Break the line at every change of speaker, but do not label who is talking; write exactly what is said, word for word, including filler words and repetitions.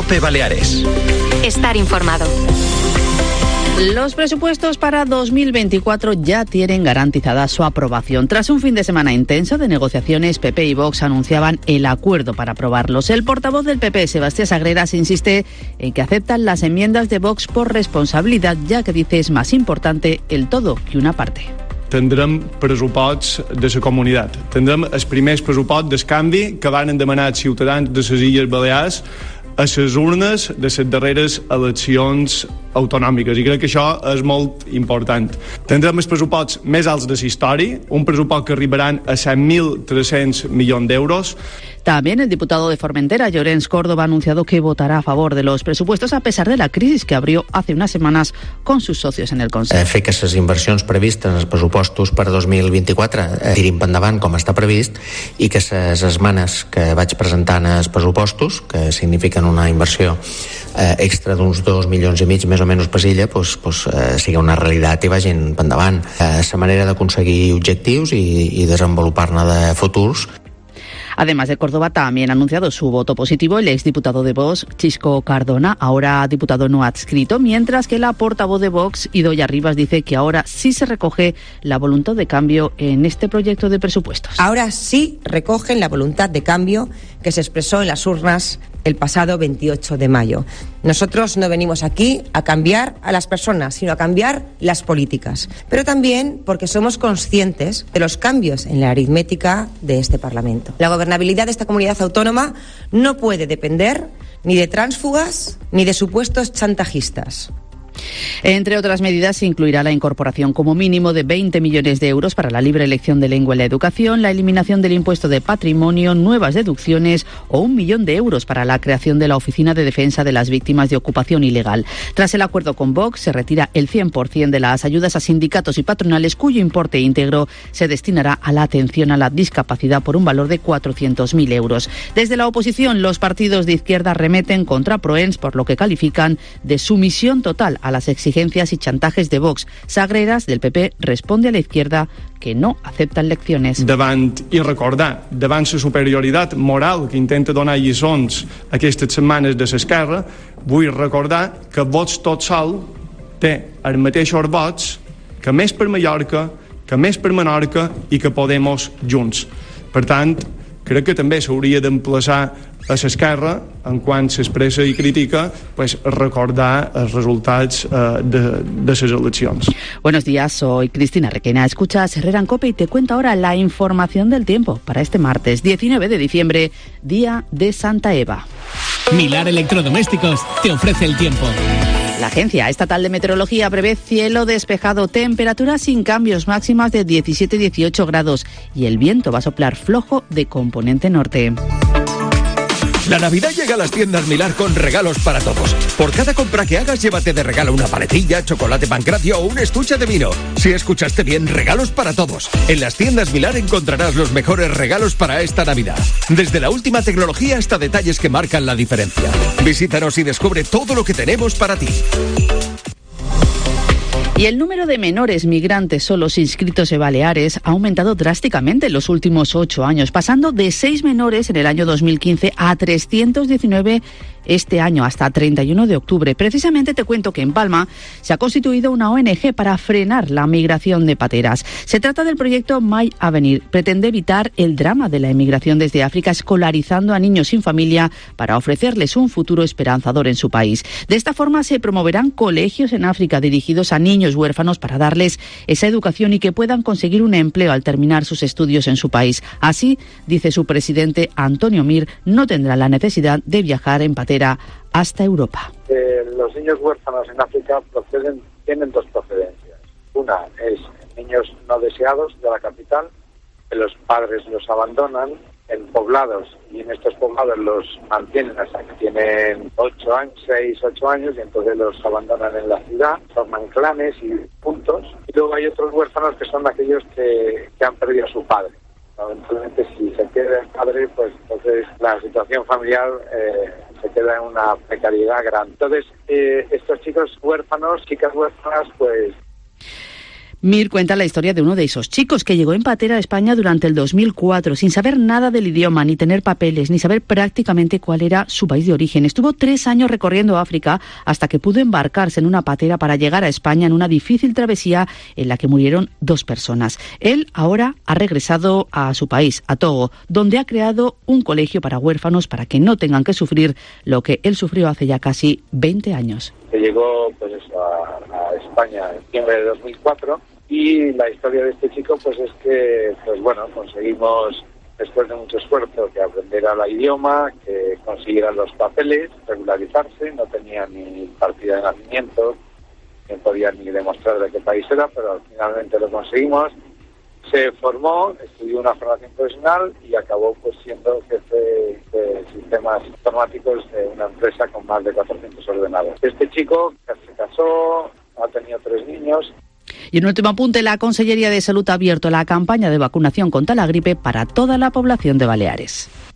COPE Baleares.
Estar informado.
Los presupuestos para dos mil veinticuatro ya tienen garantizada su aprobación. Tras un fin de semana intenso de negociaciones, P P y Vox anunciaban el acuerdo para aprobarlos. El portavoz del P P, Sebastián Sagreras, insiste en que aceptan las enmiendas de Vox por responsabilidad, ya que dice es más importante el todo que una parte.
Tindrem pressuposts de la comunitat. Tindrem els primers pressuposts del canvi que van demanar els ciutadans de les Illes Balears a les urnes de les darreres eleccions autonòmiques, i crec que això és molt important. Tindrem els pressuposts més alts de la història, un pressupost que arribaran a set mil tres-cents milions d'euros.
También el diputado de Formentera, Llorenç Córdoba, ha anunciado que votará a favor de los presupuestos a pesar de la crisis que abrió hace unas semanas con sus socios en el Consell.
Eh, fer que les inversions previstes en els pressupostos per dos mil vint-i-quatre eh, tirin endavant com està previst i que les esmenes que vaig presentar en els pressupostos, que signifiquen una inversió eh, extra d'uns dos milions i mig més o menys per illa, pues, pues, eh, sigui una realitat i vagin endavant. Eh, la manera d'aconseguir objectius i, i desenvolupar-ne de futurs.
Además de Córdoba, también ha anunciado su voto positivo el exdiputado de Vox, Chisco Cardona, ahora diputado no adscrito, mientras que la portavoz de Vox, Idoia Rivas, dice que ahora sí se recoge la voluntad de cambio en este proyecto de presupuestos.
Ahora sí recogen la voluntad de cambio que se expresó en las urnas el pasado veintiocho de mayo. Nosotros no venimos aquí a cambiar a las personas, sino a cambiar las políticas. Pero también porque somos conscientes de los cambios en la aritmética de este Parlamento. La gobernabilidad de esta comunidad autónoma no puede depender ni de tránsfugas ni de supuestos chantajistas.
Entre otras medidas, se incluirá la incorporación como mínimo de veinte millones de euros para la libre elección de lengua en la educación, la eliminación del impuesto de patrimonio, nuevas deducciones o un millón de euros para la creación de la Oficina de Defensa de las Víctimas de Ocupación Ilegal. Tras el acuerdo con Vox, se retira el cien por ciento de las ayudas a sindicatos y patronales, cuyo importe íntegro se destinará a la atención a la discapacidad por un valor de cuatrocientos mil euros. Desde la oposición, los partidos de izquierda remeten contra Proens por lo que califican de sumisión total a las exigencias y chantajes de Vox. Sagreras, del P P, responde a la izquierda que no aceptan lecciones.
Davant, i recordar, davant la superioritat moral que intenta donar lliçons aquestes setmanes de l'esquerra, vull recordar que Vox tot sol té els mateixos vots que Més per Mallorca, que Més per Menorca i que Podemos junts. Per tant, crec que també s'hauria d'emplaçar a l'esquerra, en quan s'expressa i critica, pues recordar els resultats eh, de, de les eleccions.
Buenos días, soy Cristina Requena. Escuchas Herrera en COPE y te cuento ahora la información del tiempo para este martes diecinueve de diciembre, día de Santa Eva.
Milar Electrodomésticos te ofrece el tiempo.
La Agencia Estatal de Meteorología prevé cielo despejado, temperaturas sin cambios, máximas de diecisiete a dieciocho grados y el viento va a soplar flojo de componente norte.
La Navidad llega a las tiendas Milar con regalos para todos. Por cada compra que hagas, llévate de regalo una paletilla, chocolate Pancracio o un estuche de vino. Si escuchaste bien, regalos para todos. En las tiendas Milar encontrarás los mejores regalos para esta Navidad. Desde la última tecnología hasta detalles que marcan la diferencia. Visítanos y descubre todo lo que tenemos para ti.
Y el número de menores migrantes solos inscritos en Baleares ha aumentado drásticamente en los últimos ocho años, pasando de seis menores en el año dos mil quince a trescientos diecinueve este año, hasta treinta y uno de octubre. Precisamente te cuento que en Palma se ha constituido una O N G para frenar la migración de pateras. Se trata del proyecto My Avenir. Pretende evitar el drama de la emigración desde África, escolarizando a niños sin familia para ofrecerles un futuro esperanzador en su país. De esta forma se promoverán colegios en África dirigidos a niños huérfanos para darles esa educación y que puedan conseguir un empleo al terminar sus estudios en su país. Así, dice su presidente Antonio Mir, no tendrán la necesidad de viajar en patera hasta Europa.
Eh, los niños huérfanos en África proceden, tienen dos procedencias. Una es niños no deseados de la capital, que los padres los abandonan en poblados y en estos poblados los mantienen hasta que tienen ocho años, seis, ocho años y entonces los abandonan en la ciudad, forman clanes y puntos. Y luego hay otros huérfanos que son aquellos que, que han perdido a su padre. Eventualmente, si se queda el padre, pues entonces la situación familiar eh, se queda en una precariedad grande. Entonces, eh, estos chicos huérfanos, chicas huérfanas, pues...
Mir cuenta la historia de uno de esos chicos que llegó en patera a España durante el dos mil cuatro, sin saber nada del idioma, ni tener papeles, ni saber prácticamente cuál era su país de origen. Estuvo tres años recorriendo África hasta que pudo embarcarse en una patera para llegar a España en una difícil travesía en la que murieron dos personas. Él ahora ha regresado a su país, a Togo, donde ha creado un colegio para huérfanos para que no tengan que sufrir lo que él sufrió hace ya casi veinte años.
Que llegó pues eso, a, a España en diciembre de dos mil cuatro y la historia de este chico pues es que pues bueno conseguimos después de mucho esfuerzo que aprendiera el idioma, que consiguiera los papeles, regularizarse, no tenía ni partida de nacimiento, no podía ni demostrar de qué país era, pero finalmente lo conseguimos. Se formó, estudió una formación profesional y acabó pues siendo jefe de sistemas informáticos de una empresa con más de cuatrocientos ordenadores. Este chico se casó, ha tenido tres niños.
Y en último apunte, la Consellería de Salud ha abierto la campaña de vacunación contra la gripe para toda la población de Baleares.